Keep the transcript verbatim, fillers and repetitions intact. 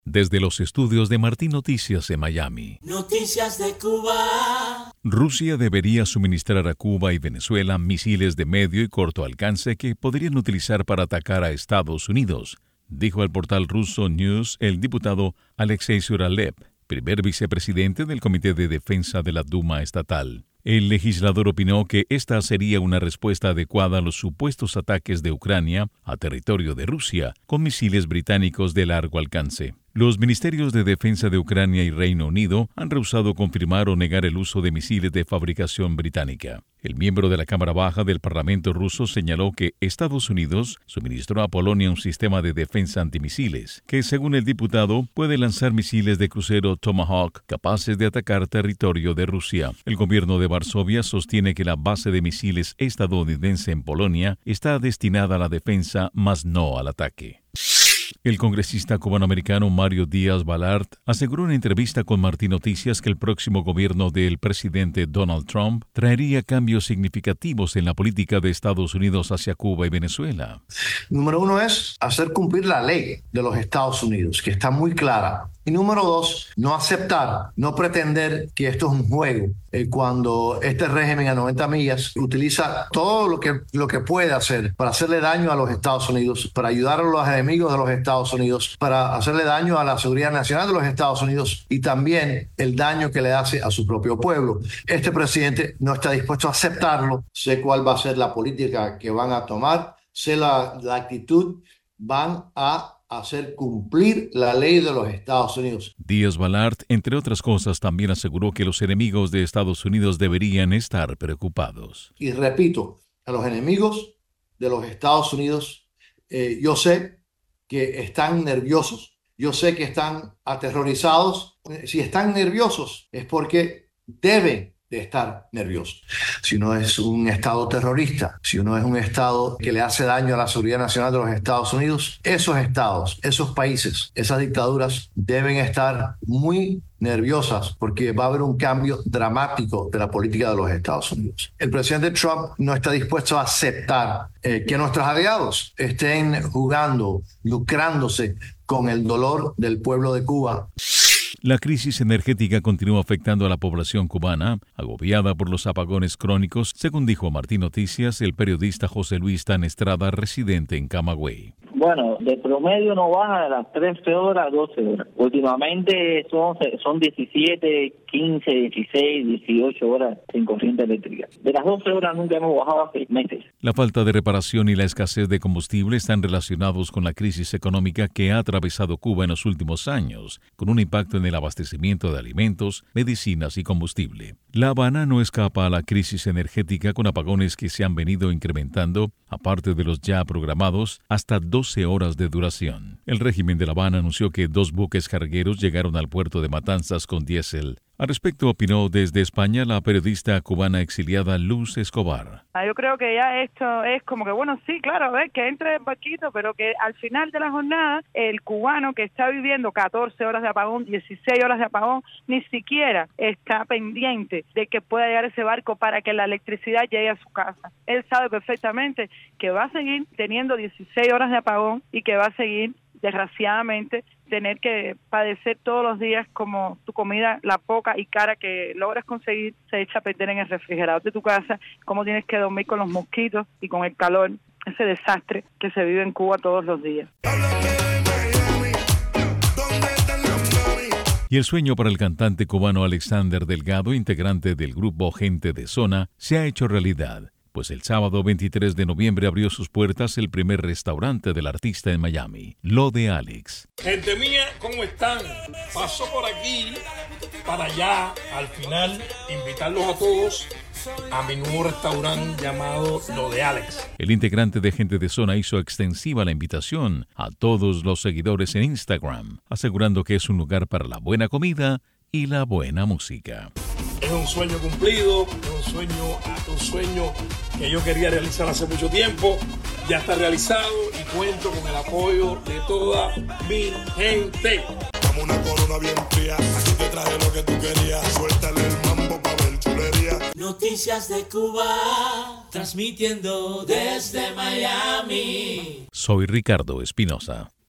Desde los estudios de Martín Noticias en Miami. Noticias de Cuba. Rusia debería suministrar a Cuba y Venezuela misiles de medio y corto alcance que podrían utilizar para atacar a Estados Unidos, dijo al portal ruso News el diputado Alexei Suralev, primer vicepresidente del Comité de Defensa de la Duma estatal. El legislador opinó que esta sería una respuesta adecuada a los supuestos ataques de Ucrania a territorio de Rusia con misiles británicos de largo alcance. Los ministerios de defensa de Ucrania y Reino Unido han rehusado confirmar o negar el uso de misiles de fabricación británica. El miembro de la Cámara Baja del Parlamento ruso señaló que Estados Unidos suministró a Polonia un sistema de defensa antimisiles, que según el diputado puede lanzar misiles de crucero Tomahawk capaces de atacar territorio de Rusia. El gobierno de Varsovia sostiene que la base de misiles estadounidense en Polonia está destinada a la defensa, mas no al ataque. El congresista cubanoamericano Mario Díaz-Balart aseguró en una entrevista con Martín Noticias que el próximo gobierno del presidente Donald Trump traería cambios significativos en la política de Estados Unidos hacia Cuba y Venezuela. Número uno es hacer cumplir la ley de los Estados Unidos, que está muy clara. Y número dos, no aceptar, no pretender que esto es un juego. Eh, cuando este régimen a noventa millas utiliza todo lo que, lo que puede hacer para hacerle daño a los Estados Unidos, para ayudar a los enemigos de los Estados Unidos, para hacerle daño a la seguridad nacional de los Estados Unidos y también el daño que le hace a su propio pueblo. Este presidente no está dispuesto a aceptarlo. Sé cuál va a ser la política que van a tomar, sé la, la actitud, van a hacer cumplir la ley de los Estados Unidos. Díaz-Balart, entre otras cosas, también aseguró que los enemigos de Estados Unidos deberían estar preocupados. Y repito, a los enemigos de los Estados Unidos, eh, yo sé que están nerviosos, yo sé que están aterrorizados. Si están nerviosos es porque deben de estar nerviosos. Si uno es un Estado terrorista, si uno es un Estado que le hace daño a la seguridad nacional de los Estados Unidos, esos estados, esos países, esas dictaduras deben estar muy nerviosas porque va a haber un cambio dramático de la política de los Estados Unidos. El presidente Trump no está dispuesto a aceptar eh, que nuestros aliados estén jugando, lucrándose con el dolor del pueblo de Cuba. La crisis energética continúa afectando a la población cubana, agobiada por los apagones crónicos, según dijo a Martín Noticias el periodista José Luis Tan Estrada, residente en Camagüey. Bueno, de promedio no baja de las trece horas a doce horas. Últimamente son, son diecisiete, quince, dieciséis, dieciocho horas sin corriente eléctrica. De las doce horas nunca hemos bajado a seis meses. La falta de reparación y la escasez de combustible están relacionados con la crisis económica que ha atravesado Cuba en los últimos años, con un impacto en el abastecimiento de alimentos, medicinas y combustible. La Habana no escapa a la crisis energética con apagones que se han venido incrementando, aparte de los ya programados, hasta doce horas de duración. El régimen de La Habana anunció que dos buques cargueros llegaron al puerto de Matanzas con diésel. Al respecto opinó desde España la periodista cubana exiliada Luz Escobar. Yo creo que ya esto es como que, bueno, sí, claro, a ver, que entre el barquito, pero que al final de la jornada el cubano que está viviendo catorce horas de apagón, dieciséis horas de apagón, ni siquiera está pendiente de que pueda llegar ese barco para que la electricidad llegue a su casa. Él sabe perfectamente que va a seguir teniendo dieciséis horas de apagón y que va a seguir, desgraciadamente, tener que padecer todos los días como tu comida, la poca y cara que logras conseguir, se echa a perder en el refrigerador de tu casa, cómo tienes que dormir con los mosquitos y con el calor, ese desastre que se vive en Cuba todos los días. Y el sueño para el cantante cubano Alexander Delgado, integrante del grupo Gente de Zona, se ha hecho realidad, pues el sábado veintitrés de noviembre abrió sus puertas el primer restaurante del artista en Miami, Lo de Alex. Gente mía, ¿cómo están? Paso por aquí para allá, al final, invitarlos a todos a mi nuevo restaurante llamado Lo de Alex. El integrante de Gente de Zona hizo extensiva la invitación a todos los seguidores en Instagram, asegurando que es un lugar para la buena comida y la buena música. Es un sueño cumplido, es un sueño, un sueño que yo quería realizar hace mucho tiempo. Ya está realizado y cuento con el apoyo de toda mi gente. Dame una corona bien fría, aquí te traje lo que tú querías. Suéltale el mambo pa' ver chulería. Noticias de Cuba, transmitiendo desde Miami. Soy Ricardo Espinosa.